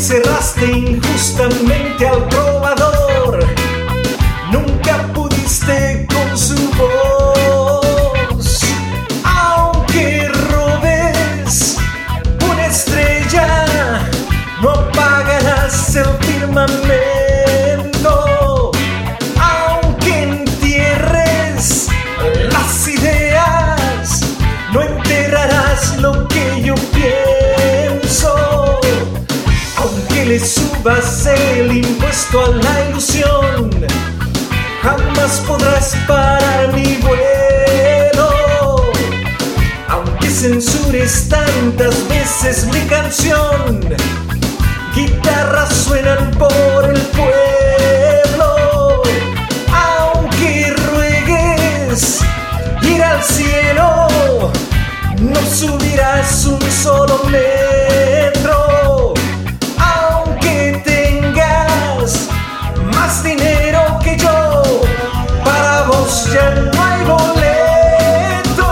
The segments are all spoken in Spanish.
encerraste injustamente al trovador, nunca pudiste con su voz. Aunque robes una estrella, no apagarás el firmamento. Aunque entierres las ideas, no enterrarás lo que yo pienso. Aunque le subas el impuesto a la ilusión, jamás podrás parar mi vuelo. Aunque censures tantas veces mi canción, guitarras suenan por el pueblo. Aunque ruegues ir al cielo, no subirás un solo metro. Aunque tengas más dinero que yo, para vos ya no hay boleto.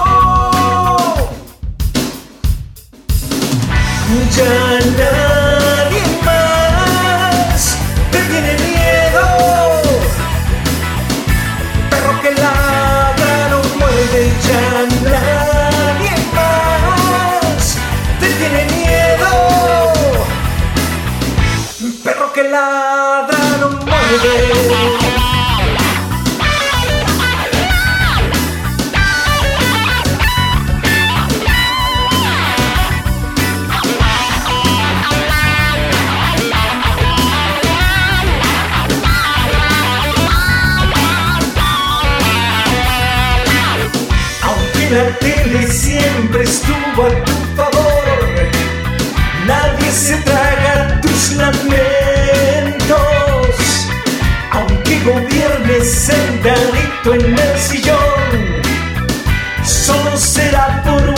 Ya nadie más te tiene miedo. Perro que ladra no muerde. Ya nadie más te tiene miedo. Perro que ladra no muerde. La tele siempre estuvo a tu favor, nadie se traga tus lamentos. Aunque gobiernes sentadito en el sillón, solo será por